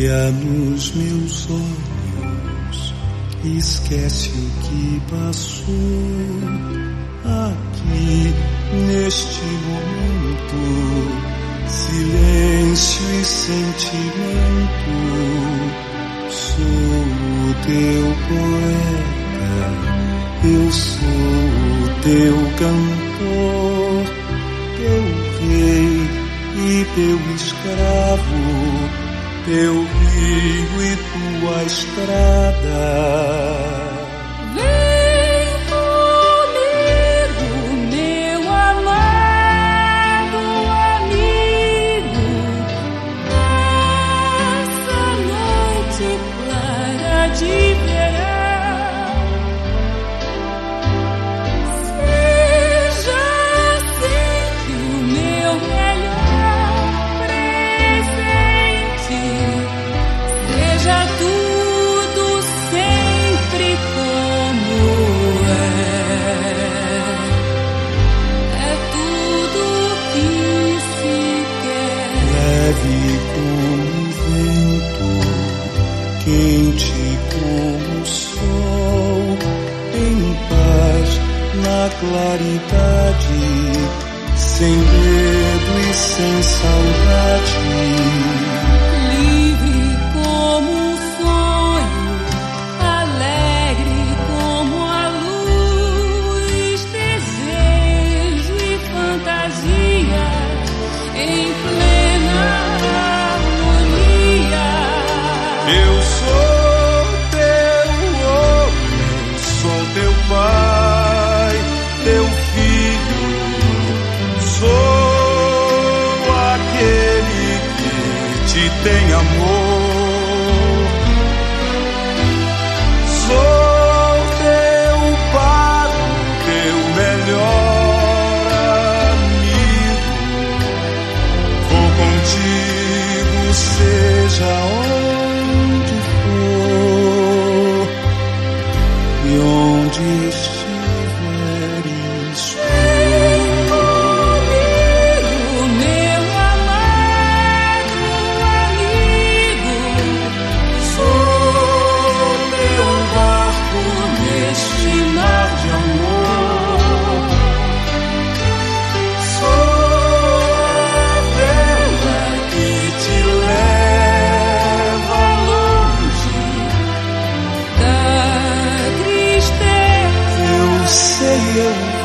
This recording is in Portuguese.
Olha nos meus olhos, esquece o que passou aqui neste momento. Silêncio e sentimento. Sou o teu poeta, eu sou o teu cantor, teu rei e teu escravo, teu rio e tua estrada. Vem comigo, meu amado amigo, essa noite clara de verão. Seja sempre o meu melhor presente. Seja tudo sempre como é. É tudo que se quer. Leve como o vento, quente como o sol, em paz na claridade, sem medo e sem saudade. Livre como um sonho, alegre como a luz, desejo e fantasia em plena harmonia. Eu sou teu homem, sou teu pai, teu filho, sou aquele que te tem amor. Sou teu pago, teu melhor amigo. Vou contigo, seja onde for e onde estiveres. Comigo, meu amado amigo, Sou teu barco neste mar de amor. Sou a vela que te leva longe. da tristeza. Eu sei, eu